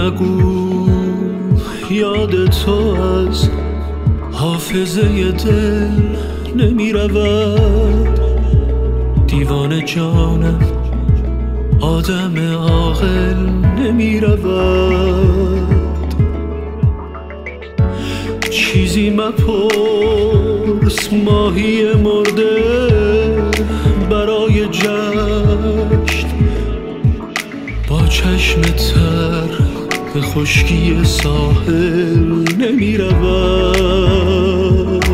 نگو یاد تو از حافظه دل نمی رود. دیوانه جانم آدم عاقل نمی رود. چیزی مپرس ماهی مرده برای جشن با چشم تر به خشکی ساحل نمی رود.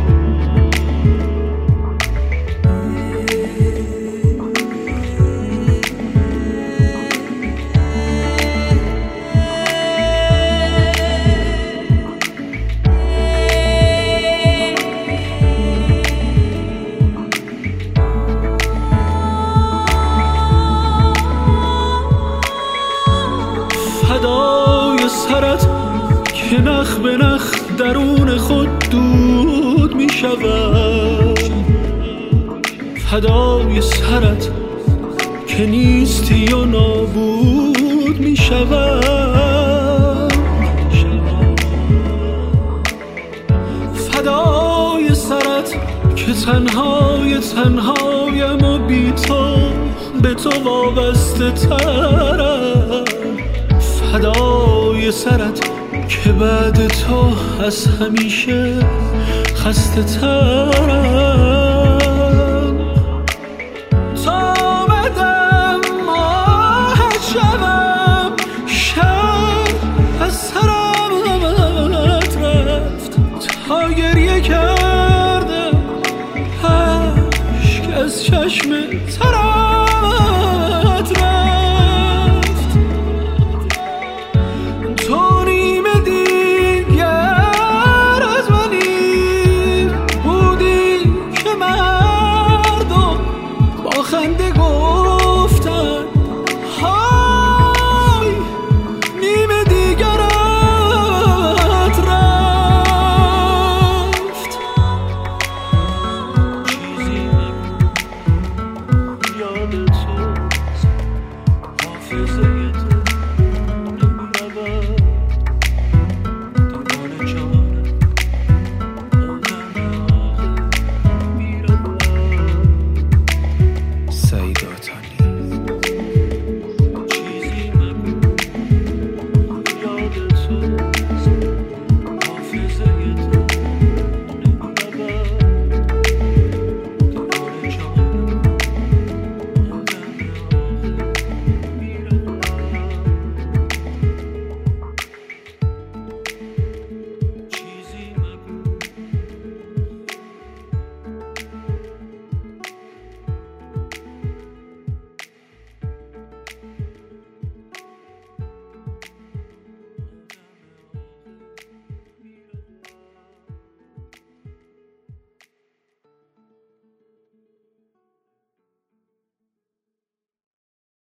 فدای سرت که نخ به نخ درون خود دود می شود. فدای سرت که نیستی و نابود می شود. فدای سرت که تنهایم و بی تو به تو وابسته ترم. فدای سرت که بعد تو از همیشه خسته ترم.